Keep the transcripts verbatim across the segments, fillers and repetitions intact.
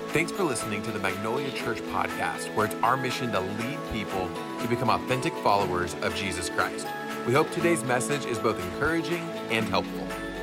Thanks for listening to the Magnolia Church podcast, where it's our mission to lead people to become authentic followers of Jesus Christ. We hope today's message is both encouraging and helpful.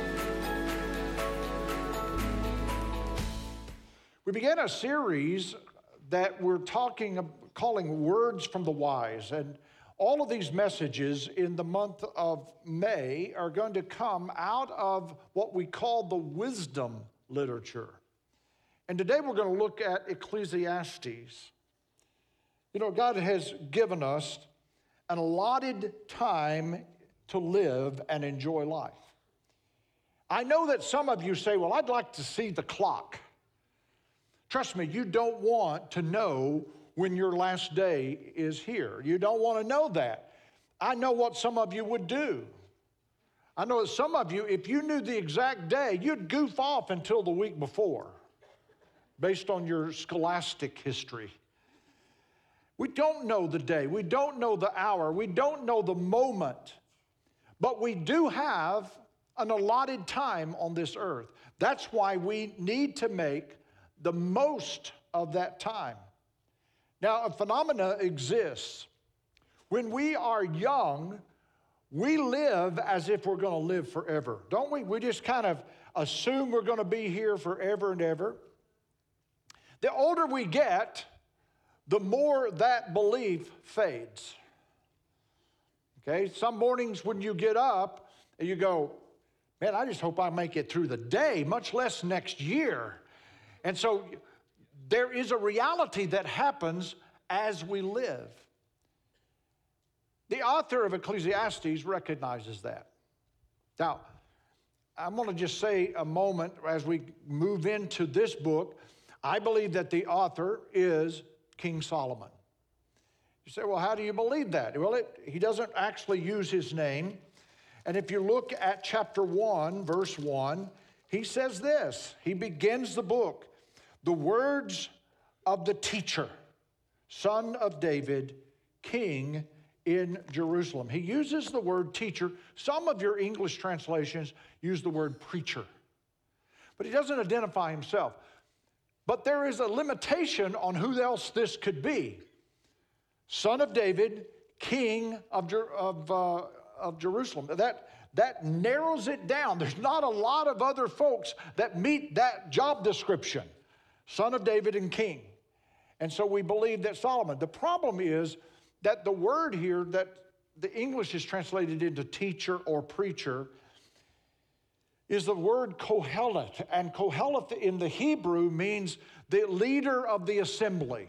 We began a series that we're talking, calling Words from the Wise, and all of these messages in the month of May are going to come out of what we call the wisdom literature. And today we're going to look at Ecclesiastes. You know, God has given us an allotted time to live and enjoy life. I know that some of you say, well, I'd like to see the clock. Trust me, you don't want to know when your last day is here. You don't want to know that. I know what some of you would do. I know that some of you, if you knew the exact day, you'd goof off until the week before, based on your scholastic history. We don't know the day. We don't know the hour. We don't know the moment. But we do have an allotted time on this earth. That's why we need to make the most of that time. Now, a phenomena exists. When we are young, we live as if we're going to live forever, don't we? We just kind of assume we're going to be here forever and ever. The older we get, the more that belief fades. Okay, some mornings when you get up and you go, man, I just hope I make it through the day, much less next year. And so there is a reality that happens as we live. The author of Ecclesiastes recognizes that. Now, I'm going to just say a moment as we move into this book. I believe that the author is King Solomon. You say, well, how do you believe that? Well, it, he doesn't actually use his name. And if you look at chapter one, verse one, he says this. He begins the book, the words of the teacher, son of David, king in Jerusalem. He uses the word teacher. Some of your English translations use the word preacher. But he doesn't identify himself. But there is a limitation on who else this could be. Son of David, king of, of, uh, of Jerusalem. That, that narrows it down. There's not a lot of other folks that meet that job description. Son of David and king. And so we believe that Solomon. The problem is that the word here that the English is translated into teacher or preacher is the word Koheleth. And Koheleth in the Hebrew means the leader of the assembly.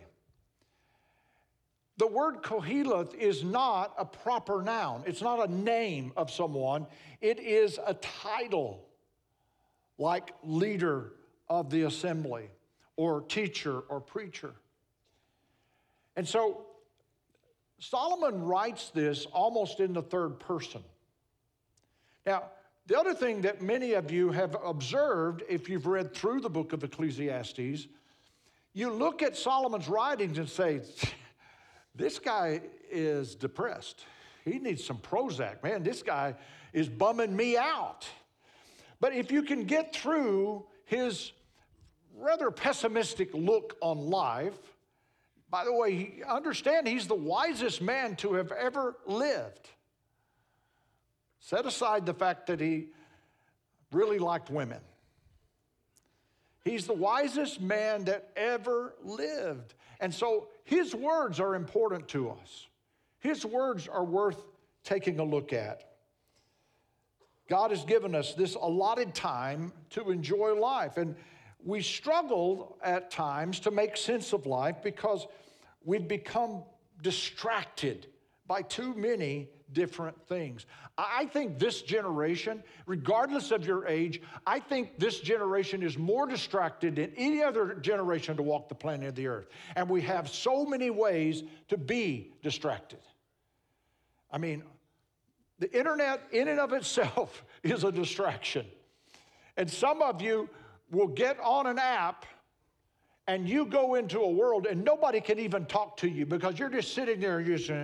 The word Koheleth is not a proper noun. It's not a name of someone. It is a title, like leader of the assembly or teacher or preacher. And so Solomon writes this almost in the third person. Now, the other thing that many of you have observed, if you've read through the book of Ecclesiastes, you look at Solomon's writings and say, this guy is depressed. He needs some Prozac. Man, this guy is bumming me out. But if you can get through his rather pessimistic look on life, by the way, he, understand he's the wisest man to have ever lived. Set aside the fact that he really liked women. He's the wisest man that ever lived. And so his words are important to us. His words are worth taking a look at. God has given us this allotted time to enjoy life. And we struggle at times to make sense of life because we've become distracted by too many different things. I think this generation, regardless of your age, I think this generation is more distracted than any other generation to walk the planet of the earth. And we have so many ways to be distracted. I mean, the internet in and of itself is a distraction. And some of you will get on an app and you go into a world and nobody can even talk to you because you're just sitting there and, you're just,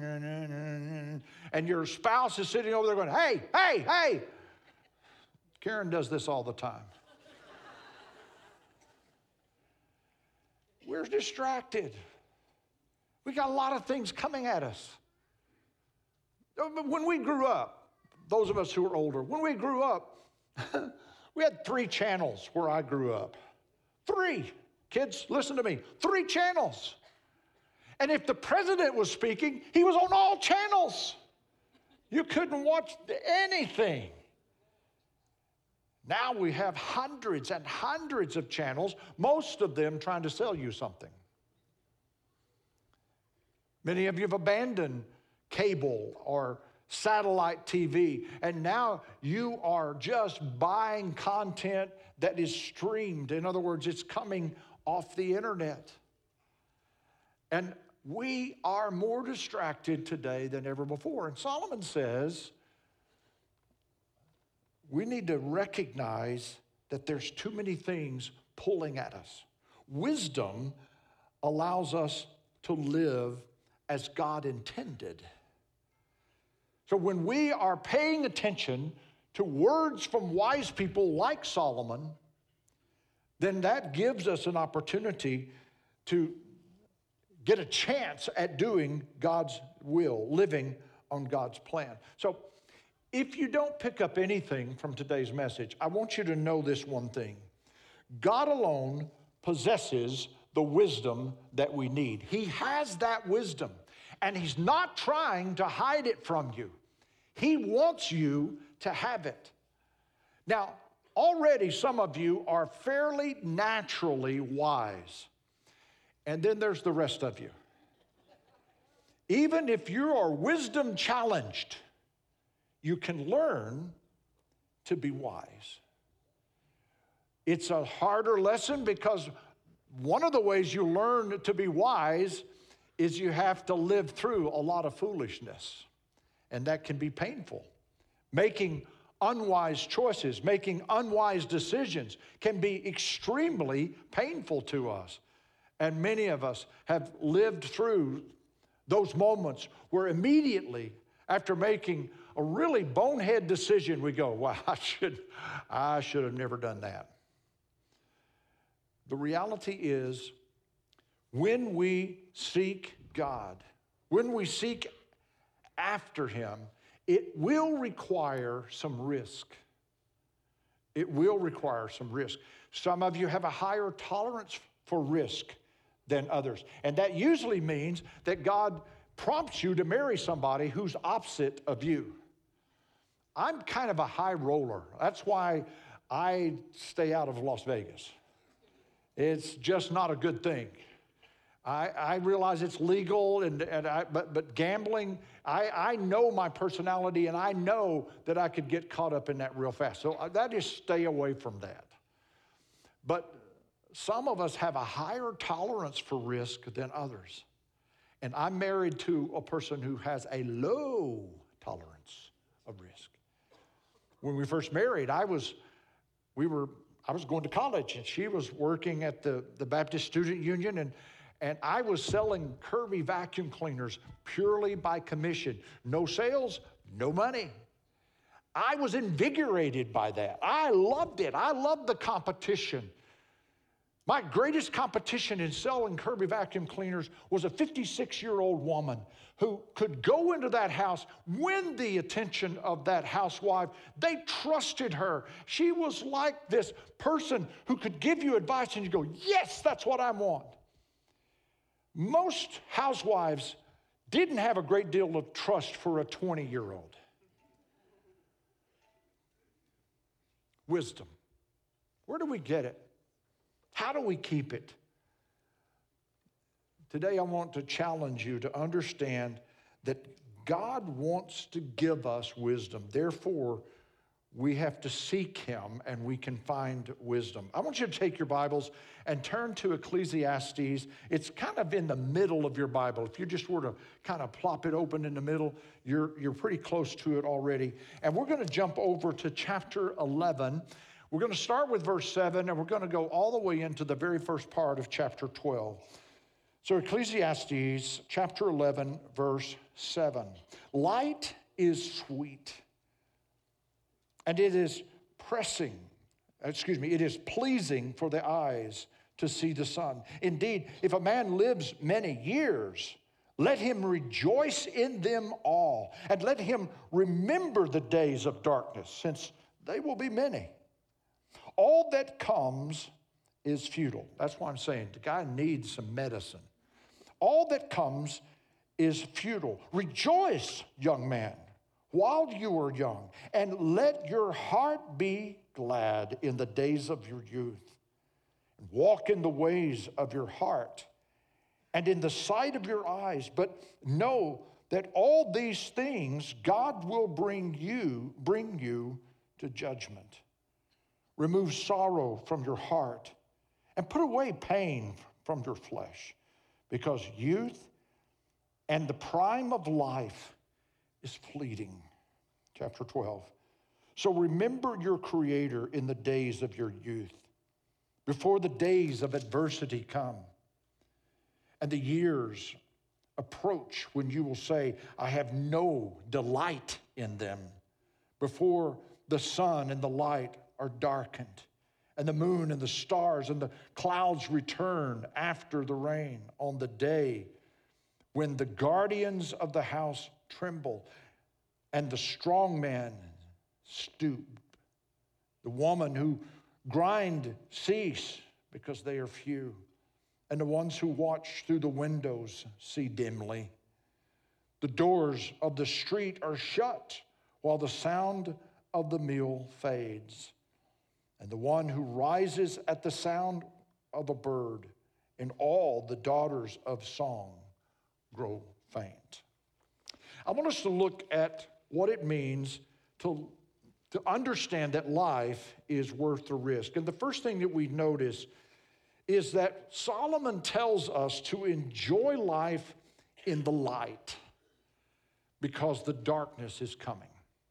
and your spouse is sitting over there going, hey, hey, hey. Karen does this all the time. we're distracted. We got a lot of things coming at us. When we grew up, those of us who are older, when we grew up, we had three channels where I grew up. Three. Kids, listen to me. Three channels. And if the president was speaking, he was on all channels. You couldn't watch anything. Now we have hundreds and hundreds of channels, most of them trying to sell you something. Many of you have abandoned cable or satellite T V, and now you are just buying content that is streamed. In other words, it's coming off the internet. And we are more distracted today than ever before. And Solomon says we need to recognize that there's too many things pulling at us. Wisdom allows us to live as God intended. So when we are paying attention to words from wise people like Solomon, then that gives us an opportunity to get a chance at doing God's will, living on God's plan. So if you don't pick up anything from today's message, I want you to know this one thing. God alone possesses the wisdom that we need. He has that wisdom, and he's not trying to hide it from you. He wants you to have it. Now, already some of you are fairly naturally wise. And then there's the rest of you. Even if you are wisdom challenged, you can learn to be wise. It's a harder lesson because one of the ways you learn to be wise is you have to live through a lot of foolishness. And that can be painful. Making unwise choices, making unwise decisions can be extremely painful to us. And many of us have lived through those moments where immediately after making a really bonehead decision, we go, wow, I should, I should have never done that. The reality is, when we seek God, when we seek after him, it will require some risk. It will require some risk. Some of you have a higher tolerance for risk than others. And that usually means that God prompts you to marry somebody who's opposite of you. I'm kind of a high roller. That's why I stay out of Las Vegas. It's just not a good thing. I, I realize it's legal, and, and I, but, but gambling, I, I know my personality, and I know that I could get caught up in that real fast. So that is stay away from that. But some of us have a higher tolerance for risk than others. And I'm married to a person who has a low tolerance of risk. When we first married, I was, we were, I was going to college, and she was working at the, the Baptist Student Union, and, and I was selling Kirby vacuum cleaners purely by commission. No sales, no money. I was invigorated by that. I loved it. I loved the competition. My greatest competition in selling Kirby vacuum cleaners was a fifty-six-year-old woman who could go into that house, win the attention of that housewife. They trusted her. She was like this person who could give you advice and you go, yes, that's what I want. Most housewives didn't have a great deal of trust for a twenty-year-old. Wisdom. Where do we get it? How do we keep it? Today, I want to challenge you to understand that God wants to give us wisdom. Therefore, we have to seek him, and we can find wisdom. I want you to take your Bibles and turn to Ecclesiastes. It's kind of in the middle of your Bible. If you just were to kind of plop it open in the middle, you're, you're pretty close to it already. And we're going to jump over to chapter eleven. We're going to start with verse seven, and we're going to go all the way into the very first part of chapter twelve. So Ecclesiastes chapter eleven, verse seven. Light is sweet, and it is pressing, excuse me, it is pleasing for the eyes to see the sun. Indeed, if a man lives many years, let him rejoice in them all, and let him remember the days of darkness, since they will be many. All that comes is futile. That's why I'm saying the guy needs some medicine. All that comes is futile. Rejoice, young man, while you are young, and let your heart be glad in the days of your youth. Walk in the ways of your heart and in the sight of your eyes, but know that all these things God will bring you, bring you to judgment. Remove sorrow from your heart and put away pain from your flesh, because youth and the prime of life is fleeting. Chapter twelve. So remember your Creator in the days of your youth, before the days of adversity come and the years approach when you will say, I have no delight in them, before the sun and the light are darkened, and the moon and the stars and the clouds return after the rain, on the day when the guardians of the house tremble and the strong man stoop, the woman who grind cease because they are few, and the ones who watch through the windows see dimly. The doors of the street are shut while the sound of the meal fades, and the one who rises at the sound of a bird, and all the daughters of song grow faint. I want us to look at what it means to, to understand that life is worth the risk. And the first thing that we notice is that Solomon tells us to enjoy life in the light because the darkness is coming.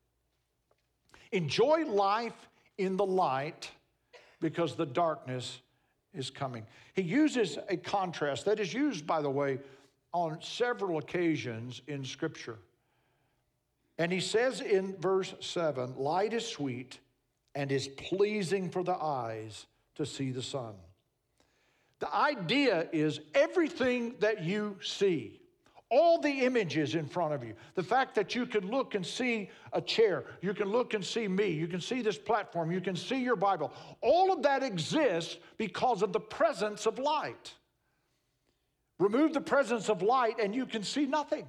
Enjoy life in the light because the darkness is coming. He uses a contrast that is used, by the way, on several occasions in Scripture. And he says in verse seven, light is sweet and is pleasing for the eyes to see the sun. The idea is everything that you see, all the images in front of you, the fact that you can look and see a chair, you can look and see me, you can see this platform, you can see your Bible, all of that exists because of the presence of light. Remove the presence of light and you can see nothing.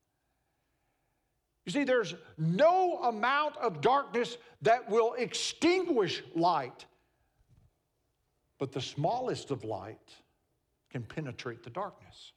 You see, there's no amount of darkness that will extinguish light. But the smallest of light can penetrate the darkness.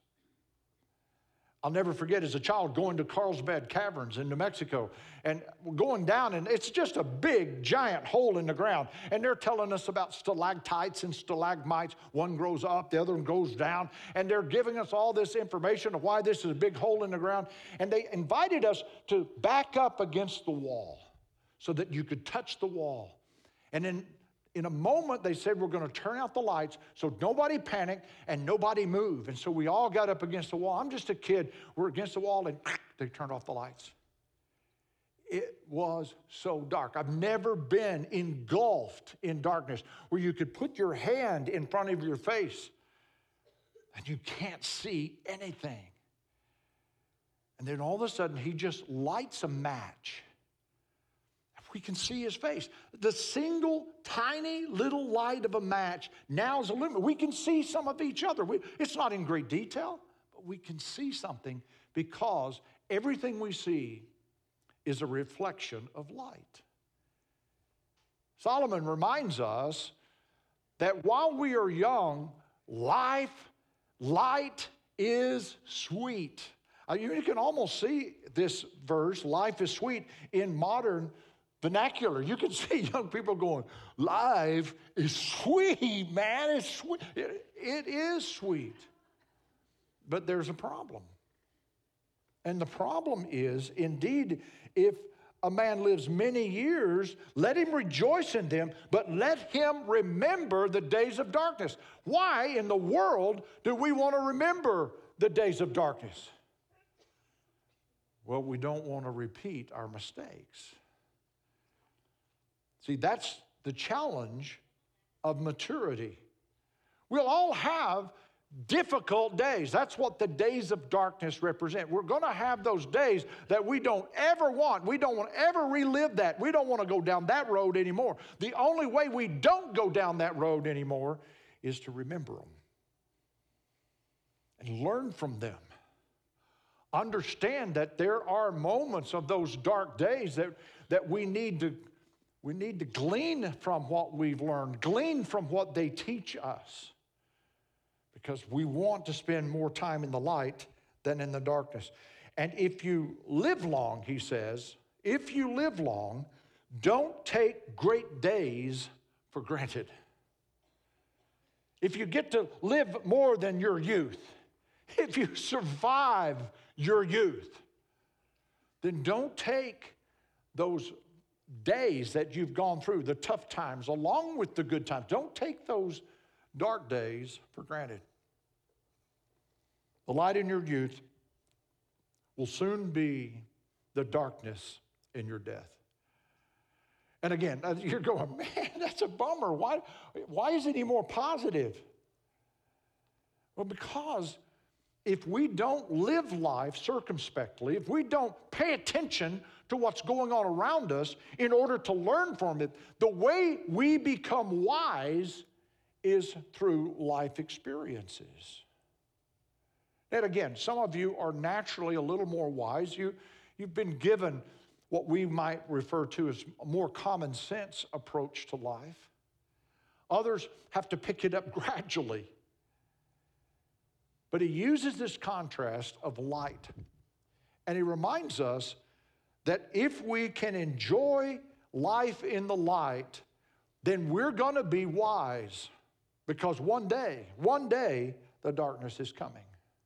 I'll never forget as a child going to Carlsbad Caverns in New Mexico and going down, and it's just a big, giant hole in the ground. And they're telling us about stalactites and stalagmites. One grows up, the other one goes down. And they're giving us all this information of why this is a big hole in the ground. And they invited us to back up against the wall so that you could touch the wall. And then in a moment, they said, we're going to turn out the lights so nobody panic and nobody move. And so we all got up against the wall. I'm just a kid. We're against the wall, and they turned off the lights. It was so dark. I've never been engulfed in darkness where you could put your hand in front of your face and you can't see anything. And then all of a sudden, he just lights a match. We can see his face. The single tiny little light of a match now is illuminated. We can see some of each other. We, it's not in great detail, but we can see something because everything we see is a reflection of light. Solomon reminds us that while we are young, life, light is sweet. Uh, you, you can almost see this verse, life is sweet, in modern vernacular. You can see young people going, life is sweet, man. It's sweet. It, it is sweet. But there's a problem. And the problem is, indeed, if a man lives many years, let him rejoice in them, but let him remember the days of darkness. Why in the world do we want to remember the days of darkness? Well, we don't want to repeat our mistakes. See, that's the challenge of maturity. We'll all have difficult days. That's what the days of darkness represent. We're going to have those days that we don't ever want. We don't want to ever relive that. We don't want to go down that road anymore. The only way we don't go down that road anymore is to remember them and learn from them. Understand that there are moments of those dark days that, that we need to, we need to glean from what we've learned, glean from what they teach us. Because we want to spend more time in the light than in the darkness. And if you live long, he says, if you live long, don't take great days for granted. If you get to live more than your youth, if you survive your youth, then don't take those days that you've gone through, the tough times, along with the good times. Don't take those dark days for granted. The light in your youth will soon be the darkness in your death. And again, you're going, man, that's a bummer. Why, why isn't he more positive? Well, because if we don't live life circumspectly, if we don't pay attention to what's going on around us in order to learn from it, the way we become wise is through life experiences. And again, some of you are naturally a little more wise. You, you've been given what we might refer to as a more common sense approach to life. Others have to pick it up gradually. But he uses this contrast of light. And he reminds us that if we can enjoy life in the light, then we're going to be wise. Because one day, one day, the darkness is coming.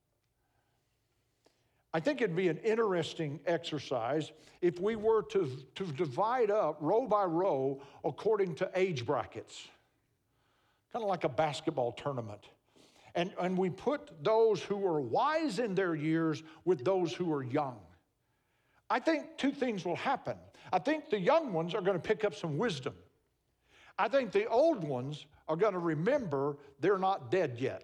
I think it'd be an interesting exercise if we were to, to divide up row by row according to age brackets, kind of like a basketball tournament. And, and we put those who are wise in their years with those who are young. I think two things will happen. I think the young ones are going to pick up some wisdom. I think the old ones are going to remember they're not dead yet.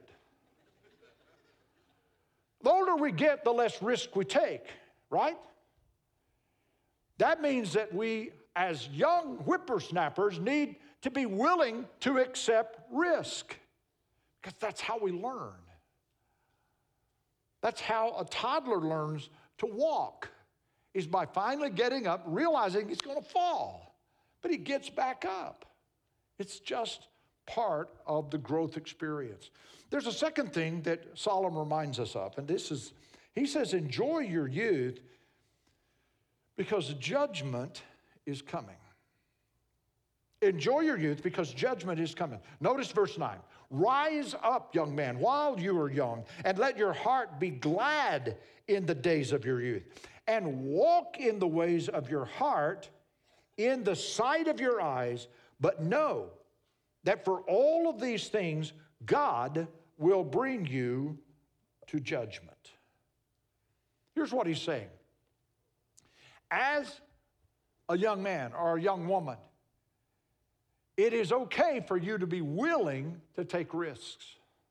The older we get, the less risk we take, right? That means that we, as young whippersnappers, need to be willing to accept risk, because that's how we learn. That's how a toddler learns to walk, is by finally getting up, realizing he's going to fall, but he gets back up. It's just part of the growth experience. There's a second thing that Solomon reminds us of, and this is, he says, enjoy your youth because judgment is coming. Enjoy your youth because judgment is coming. Notice verse nine. Rise up, young man, while you are young, and let your heart be glad in the days of your youth, and walk in the ways of your heart in the sight of your eyes, but know that for all of these things, God will bring you to judgment. Here's what he's saying. As a young man or a young woman, it is okay for you to be willing to take risks.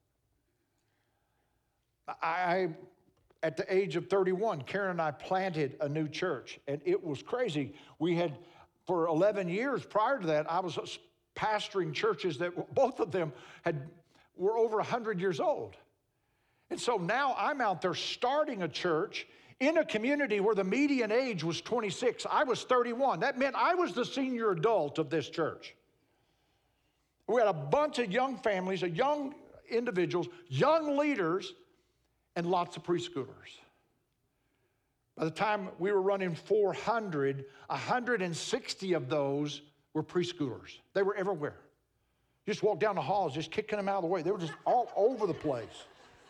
I, at the age of thirty-one, Karen and I planted a new church, and it was crazy. We had, for eleven years prior to that, I was pastoring churches that both of them had were over one hundred years old. And so now I'm out there starting a church in a community where the median age was twenty-six. I was thirty-one. That meant I was the senior adult of this church. We had a bunch of young families, of young individuals, young leaders, and lots of preschoolers. By the time we were running four hundred, one hundred sixty of those were preschoolers. They were everywhere. You just walk down the halls, just kicking them out of the way. They were just all over the place.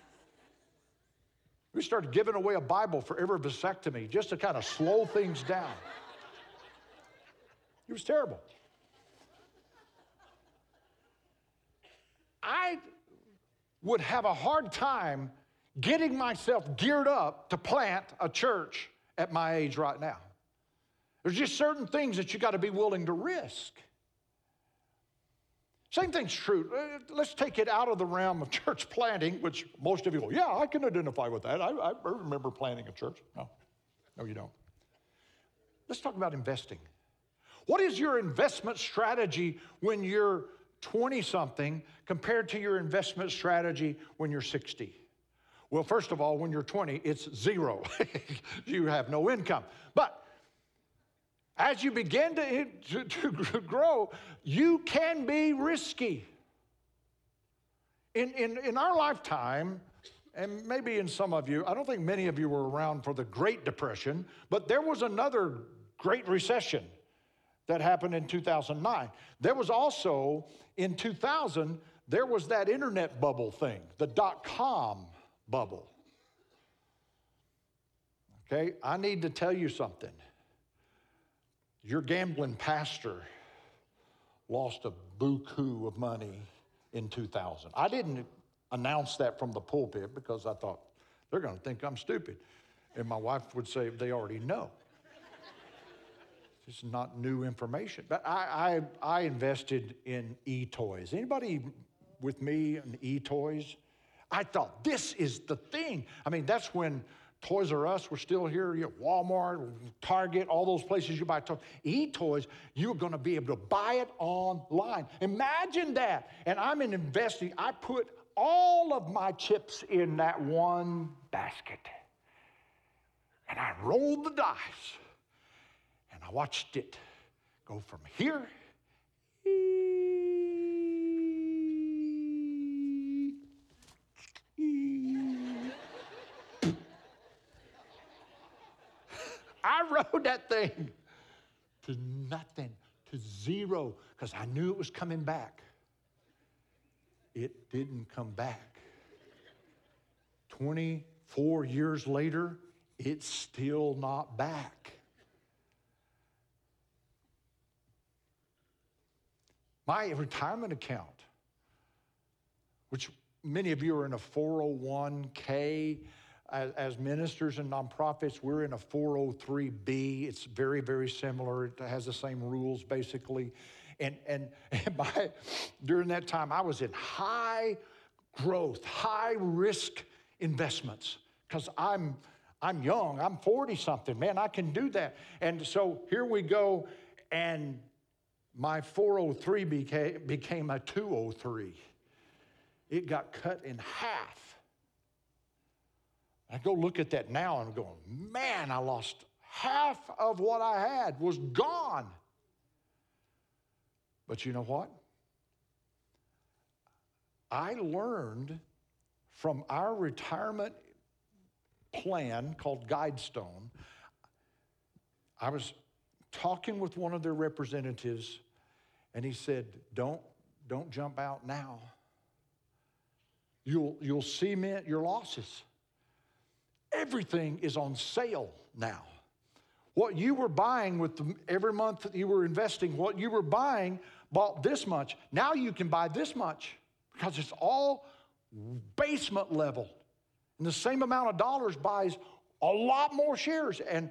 We started giving away a Bible for every vasectomy just to kind of slow things down. It was terrible. I would have a hard time getting myself geared up to plant a church at my age right now. There's just certain things that you got to be willing to risk. Same thing's true. Uh, Let's take it out of the realm of church planting, which most of you go, yeah, I can identify with that. I, I remember planting a church. No, no, you don't. Let's talk about investing. What is your investment strategy when you're twenty-something compared to your investment strategy when you're sixty? Well, first of all, when you're twenty, it's zero. You have no income. But as you begin to, to, to grow, you can be risky. In, in, in our lifetime, and maybe in some of you, I don't think many of you were around for the Great Depression, but there was another Great Recession that happened in two thousand nine. There was also, in two thousand, there was that internet bubble thing, the dot-com bubble. Okay, I need to tell you something. Your gambling pastor lost a buku of money in two thousand. I didn't announce that from the pulpit because I thought, they're going to think I'm stupid. And my wife would say, they already know. This is not new information. But I, I, I invested in e-toys. Anybody with me in e-toys? I thought, this is the thing. I mean, that's when Toys R Us were still here, you know, Walmart, Target, all those places you buy toys. E-toys, you're going to be able to buy it online. Imagine that. And I'm in investing. I put all of my chips in that one basket. And I rolled the dice. And I watched it go from here. I rode that thing to nothing, to zero, because I knew it was coming back. It didn't come back. twenty-four years later, it's still not back. My retirement account, which many of you are in a four oh one k, As, as ministers and nonprofits, we're in a four oh three B. It's very, very similar. It has the same rules, basically. And, and, and my, during that time, I was in high growth, high risk investments because I'm, I'm young. I'm forty-something. Man, I can do that. And so here we go, and my four oh three became, became a two oh three. It got cut in half. I go look at that now and I'm going, man, I lost half of what I had was gone. But you know what? I learned from our retirement plan called Guidestone. I was talking with one of their representatives and he said, don't, don't jump out now. You'll, you'll cement your losses. Everything is on sale now. What you were buying with the, every month that you were investing, what you were buying bought this much. Now you can buy this much because it's all basement level. And the same amount of dollars buys a lot more shares. And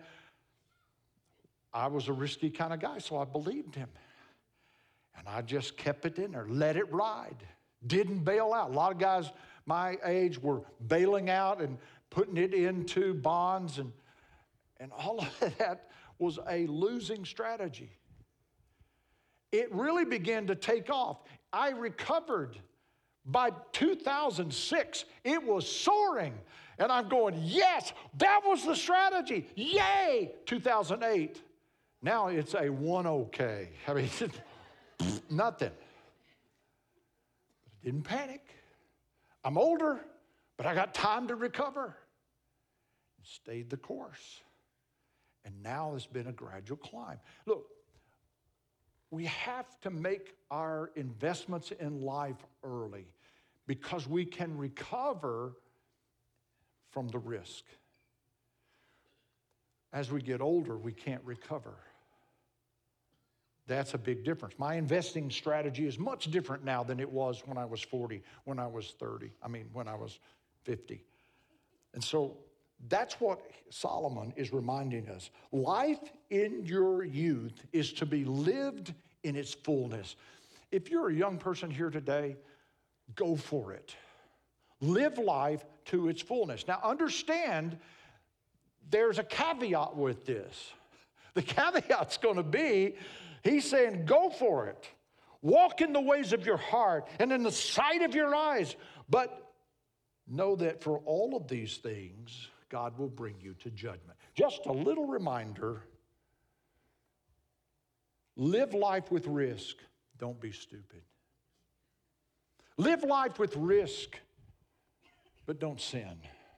I was a risky kind of guy, so I believed him. And I just kept it in there, let it ride. Didn't bail out. A lot of guys my age were bailing out and putting it into bonds, and, and all of that was a losing strategy. It really began to take off. I recovered. By two thousand six, it was soaring. And I'm going, yes, that was the strategy. Yay! two thousand eight. Now it's a one oh K. I mean, nothing. But I didn't panic. I'm older, but I got time to recover. Stayed the course. And now it's been a gradual climb. Look, we have to make our investments in life early because we can recover from the risk. As we get older, we can't recover. That's a big difference. My investing strategy is much different now than it was when I was forty, when I was thirty, I mean, when I was fifty. And so that's what Solomon is reminding us. Life in your youth is to be lived in its fullness. if you're a young person here today, go for it. Live life to its fullness. Now understand, there's a caveat with this. The caveat's going to be, he's saying, go for it. Walk in the ways of your heart and in the sight of your eyes. But know that for all of these things, God will bring you to judgment. Just a little reminder, live life with risk. Don't be stupid. Live life with risk, but don't sin.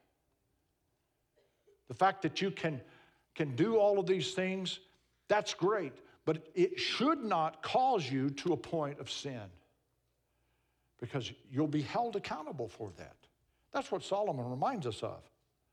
The fact that you can, can do all of these things, that's great, but it should not cause you to a point of sin, because you'll be held accountable for that. That's what Solomon reminds us of.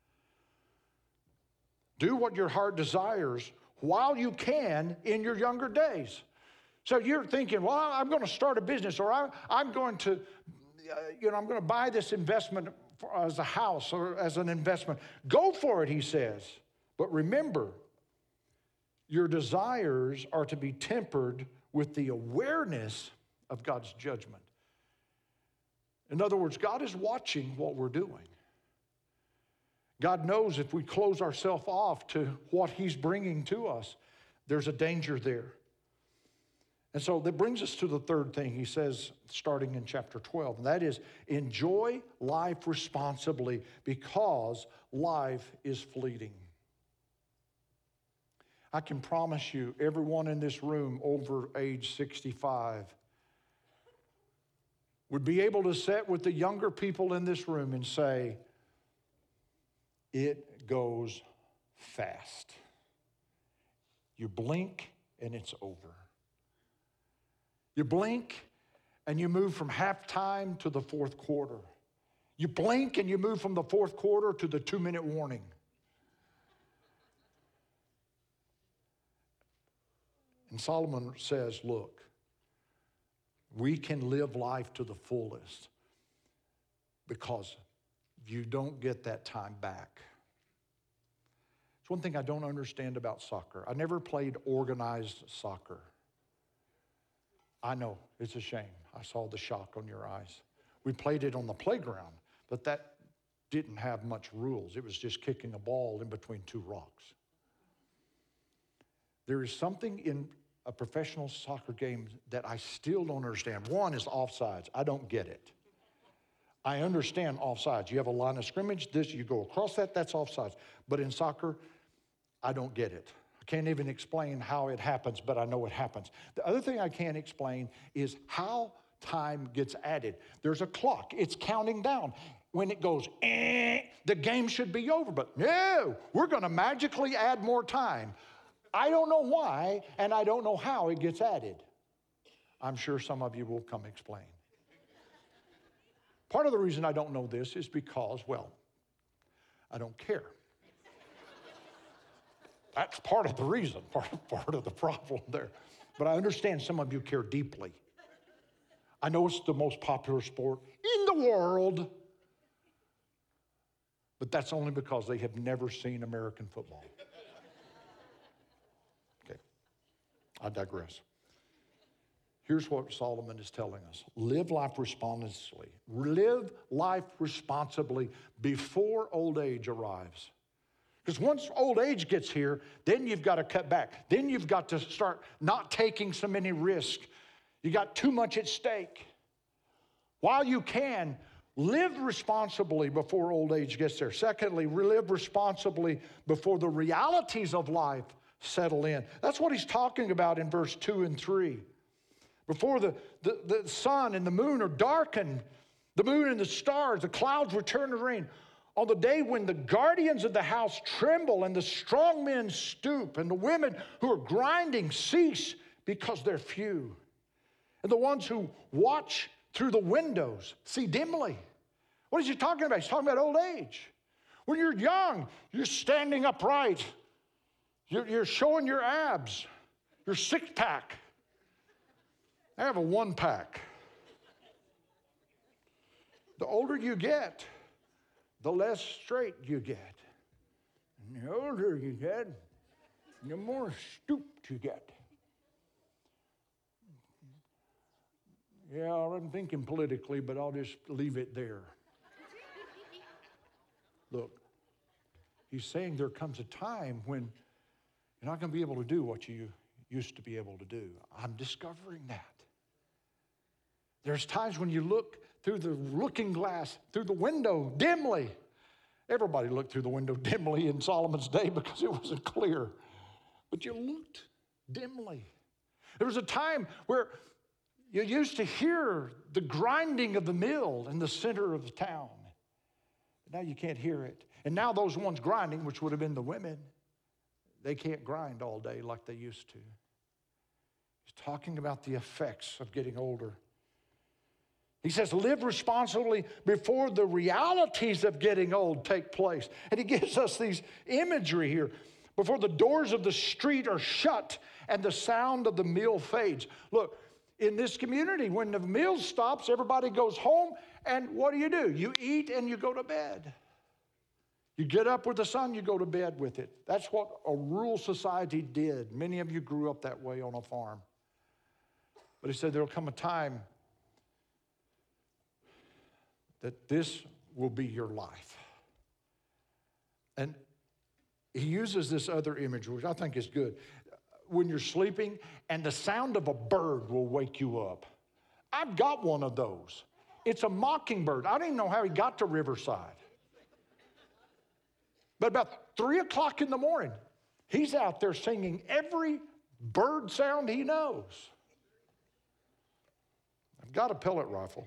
Do what your heart desires while you can in your younger days. So you're thinking, well, I'm going to start a business, or I, I'm going to, uh, you know, I'm going to buy this investment for, as a house or as an investment. Go for it, he says. But remember, your desires are to be tempered with the awareness of God's judgment. In other words, God is watching what we're doing. God knows if we close ourselves off to what he's bringing to us, there's a danger there. And so that brings us to the third thing he says, starting in chapter twelve, and that is, enjoy life responsibly, because life is fleeting. I can promise you, everyone in this room over age sixty-five would be able to sit with the younger people in this room and say, it goes fast. You blink and it's over. You blink and you move from halftime to the fourth quarter. You blink and you move from the fourth quarter to the two-minute warning. And Solomon says, look, we can live life to the fullest because you don't get that time back. It's one thing I don't understand about soccer. I never played organized soccer. I know, it's a shame. I saw the shock on your eyes. We played it on the playground, but that didn't have much rules. It was just kicking a ball in between two rocks. There is something in a professional soccer game that I still don't understand. One is offsides. I don't get it. I understand offsides. You have a line of scrimmage, this, you go across that, that's offsides. But in soccer, I don't get it. I can't even explain how it happens, but I know it happens. The other thing I can't explain is how time gets added. There's a clock. It's counting down. When it goes, eh, the game should be over. But no, we're going to magically add more time. I don't know why, and I don't know how it gets added. I'm sure some of you will come explain. Part of the reason I don't know this is because, well, I don't care. That's part of the reason, part, part of the problem there. But I understand some of you care deeply. I know it's the most popular sport in the world, but that's only because they have never seen American football. Okay, I digress. Here's what Solomon is telling us. Live life responsibly. Live life responsibly before old age arrives. Because once old age gets here, then you've got to cut back. Then you've got to start not taking so many risks. You got too much at stake. While you can, live responsibly before old age gets there. Secondly, live responsibly before the realities of life settle in. That's what he's talking about in verse two and three. Before the, the, the sun and the moon are darkened, the moon and the stars, the clouds return to rain. On the day when the guardians of the house tremble and the strong men stoop and the women who are grinding cease because they're few. And the ones who watch through the windows see dimly. What is he talking about? He's talking about old age. When you're young, you're standing upright. You're, you're showing your abs, your six-pack. I have a one-pack. The older you get, the less straight you get. And the older you get, the more stooped you get. Yeah, I'm thinking politically, but I'll just leave it there. Look, he's saying there comes a time when you're not going to be able to do what you used to be able to do. I'm discovering that. There's times when you look through the looking glass, through the window, dimly. Everybody looked through the window dimly in Solomon's day because it wasn't clear. But you looked dimly. There was a time where you used to hear the grinding of the mill in the center of the town. But now you can't hear it. And now those ones grinding, which would have been the women, they can't grind all day like they used to. He's talking about the effects of getting older. He says, live responsibly before the realities of getting old take place. And he gives us these imagery here. Before the doors of the street are shut and the sound of the mill fades. Look, in this community, when the mill stops, everybody goes home, and what do you do? You eat and you go to bed. You get up with the sun, you go to bed with it. That's what a rural society did. Many of you grew up that way on a farm. But he said there'll come a time that this will be your life. And he uses this other image, which I think is good. When you're sleeping and the sound of a bird will wake you up. I've got one of those. It's a mockingbird. I don't even know how he got to Riverside. But about three o'clock in the morning, he's out there singing every bird sound he knows. I've got a pellet rifle.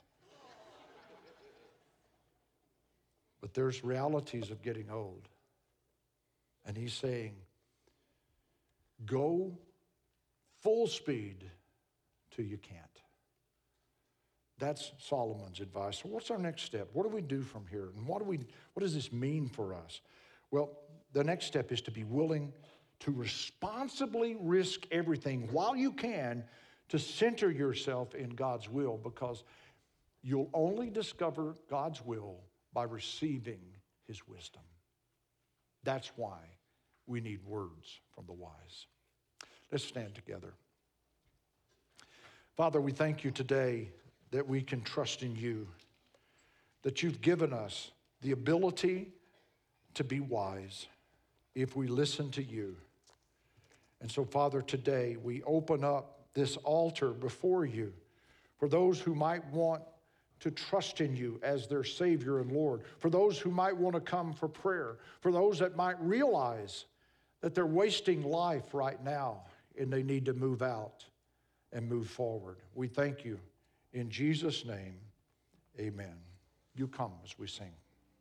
But there's realities of getting old. And he's saying, go full speed till you can't. That's Solomon's advice. So what's our next step? What do we do from here? And what do we? What does this mean for us? Well, the next step is to be willing to responsibly risk everything while you can to center yourself in God's will, because you'll only discover God's will by receiving his wisdom. That's why we need words from the wise. Let's stand together. Father, we thank you today that we can trust in you, that you've given us the ability to be wise if we listen to you. And so, Father, today we open up this altar before you for those who might want to trust in you as their Savior and Lord, for those who might want to come for prayer, for those that might realize that they're wasting life right now and they need to move out and move forward. We thank you. In Jesus' name, amen. You come as we sing.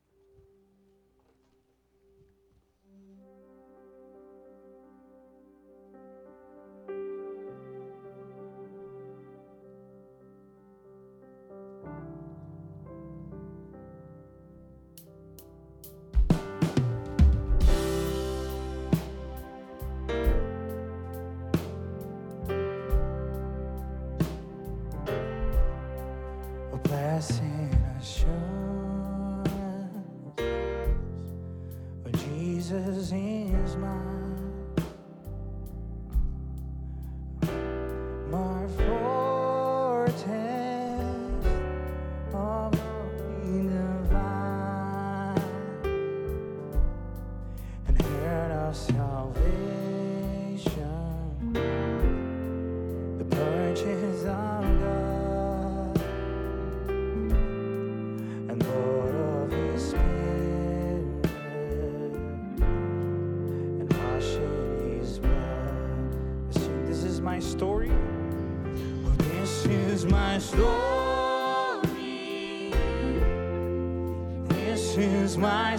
Story. Oh, this is my story. This is my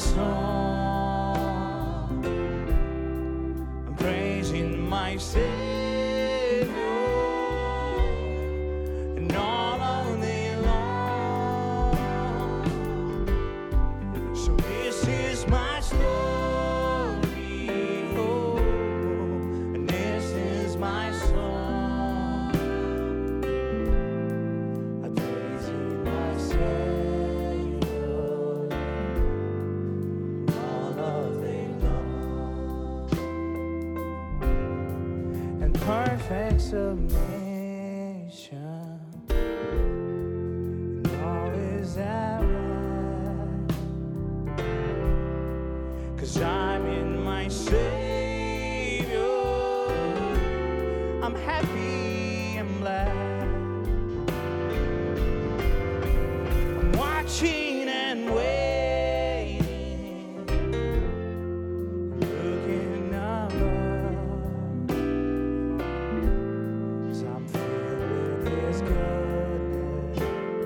song. I'm praising my Savior, and all of day long. So this is my story. Oh, and this is my song. Perfect submission. watching and waiting, looking above, 'cause I'm filled with His goodness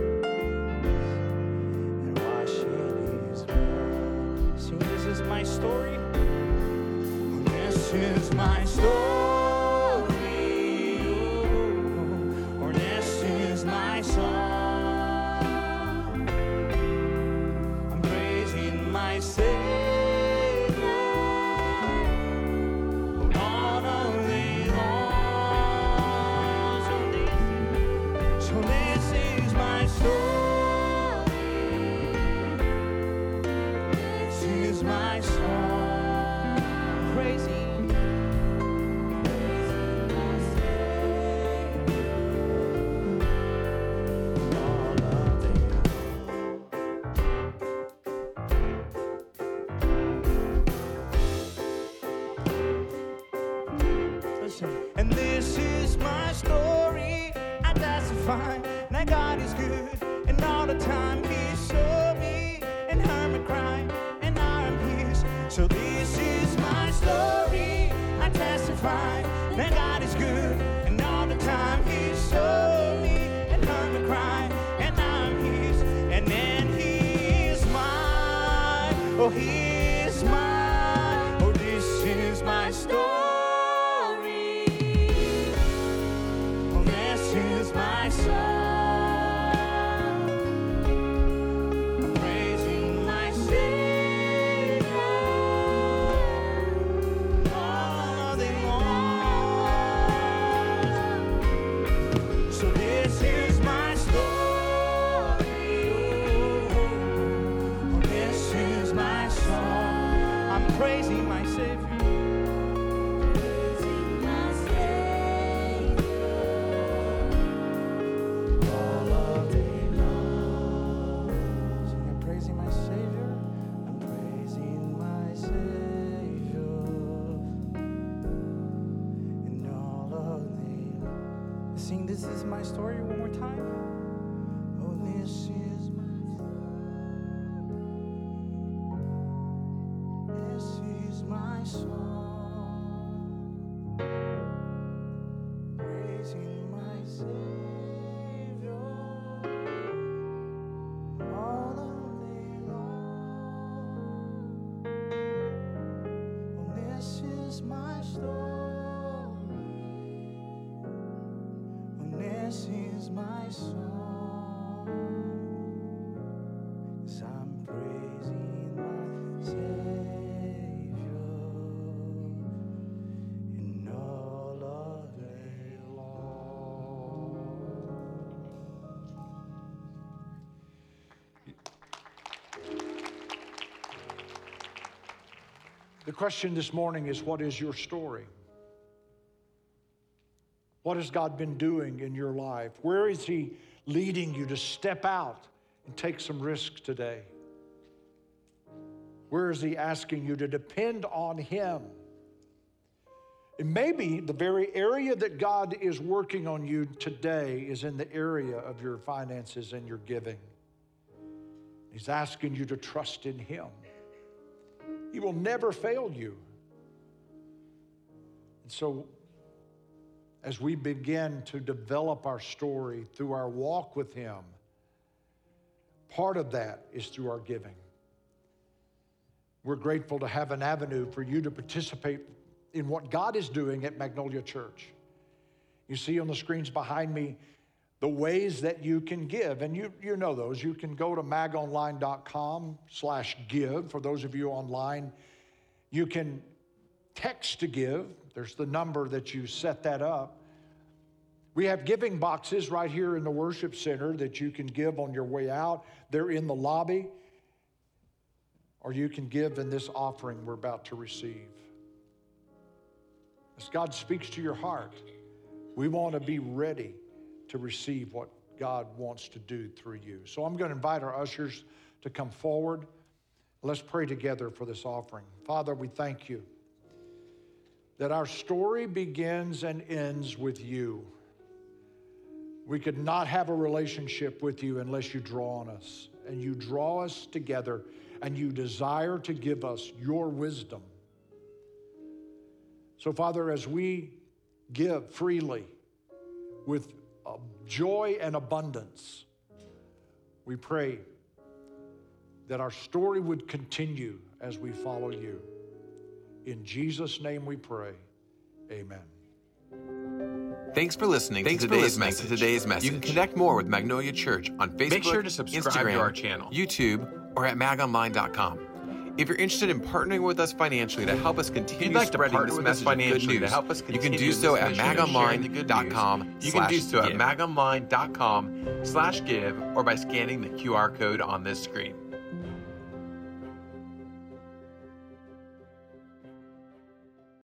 and washed in His blood. See, this is my story. This is my story. Or this is my song. I'm praising my Savior all the day long. So this is my story. This is my song. I'm praising. And this is my story. I testify that God is good, and all the time He saw me and heard me cry, and now I'm His. So this is my story. I testify that God is good, and all the time He saw me and heard me cry, and now I'm His. And then He is mine. Oh, He is mine. Oh, this is my story. Is my song. I'm praising my Savior all day long. So this is my story. Oh, this is my song. I'm praising my Savior. Sing this is my story one more time. Oh, this is my story. This is my song. Praising my Savior all the day long. Oh, this is my story. This is my song, 'cause I'm praising my Savior in all of day long. The question this morning is, what is your story? What has God been doing in your life? Where is He leading you to step out and take some risks today? Where is He asking you to depend on Him? And maybe the very area that God is working on you today is in the area of your finances and your giving. He's asking you to trust in Him. He will never fail you. And so, as we begin to develop our story through our walk with Him, part of that is through our giving. We're grateful to have an avenue for you to participate in what God is doing at Magnolia Church. You see on the screens behind me the ways that you can give, and you, you know those. You can go to magonline.com slash give. For those of you online, you can text to give. There's the number that you set that up. We have giving boxes right here in the worship center that you can give on your way out. They're in the lobby. Or you can give in this offering we're about to receive. As God speaks to your heart, we want to be ready to receive what God wants to do through you. So I'm going to invite our ushers to come forward. Let's pray together for this offering. Father, we thank you that our story begins and ends with you. We could not have a relationship with you unless you draw on us, and you draw us together, and you desire to give us your wisdom. So, Father, as we give freely with uh, joy and abundance, we pray that our story would continue as we follow you. In Jesus' name we pray, amen. Thanks for listening, Thanks to, for today's listening message. to today's message. You can connect more with Magnolia Church on Facebook, Make sure to subscribe Instagram, to our channel, YouTube, or at mag online dot com. If you're interested in partnering with us financially to help us continue like to spreading partner this with us message of good financially news, to help us you can continue do so this at mission mag of sharing online the good dot com. news. You can do so at give. mag online dot com slash give or by scanning the Q R code on this screen.